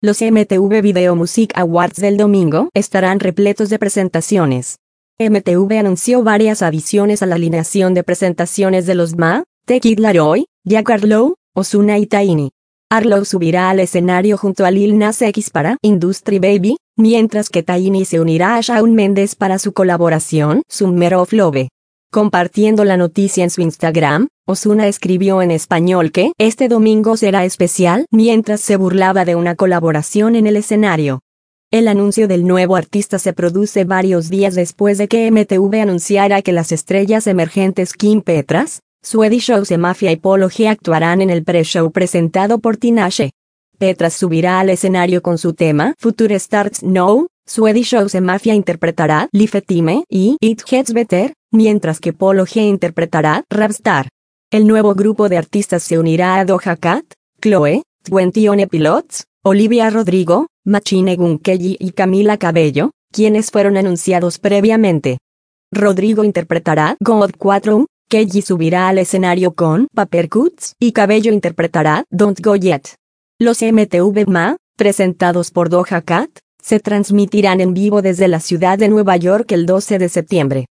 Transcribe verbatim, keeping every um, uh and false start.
Los M T V Video Music Awards del domingo estarán repletos de presentaciones. M T V anunció varias adiciones a la alineación de presentaciones de los M A, The Kid Laroi, Jack Harlow, Ozuna y Tiny. Harlow subirá al escenario junto a Lil Nas X para Industry Baby, mientras que Tiny se unirá a Shawn Mendes para su colaboración Summer of Love. Compartiendo la noticia en su Instagram, Ozuna escribió en español que este domingo será especial mientras se burlaba de una colaboración en el escenario. El anuncio del nuevo artista se produce varios días después de que M T V anunciara que las estrellas emergentes Kim Petras, Swedish House Mafia y Polo G actuarán en el pre-show presentado por Tinashe. Petras subirá al escenario con su tema Future Starts Now, Swedish House Mafia interpretará Life Time y It Gets Better, mientras que Polo G interpretará Rapstar. El nuevo grupo de artistas se unirá a Doja Cat, Chloe, veintiuno Pilots, Olivia Rodrigo, Machine Gun Kelly y Camila Cabello, quienes fueron anunciados previamente. Rodrigo interpretará God cuatro, Kelly subirá al escenario con Paper Cuts y Cabello interpretará Don't Go Yet. Los M T V M A, presentados por Doja Cat, se transmitirán en vivo desde la ciudad de Nueva York el doce de septiembre.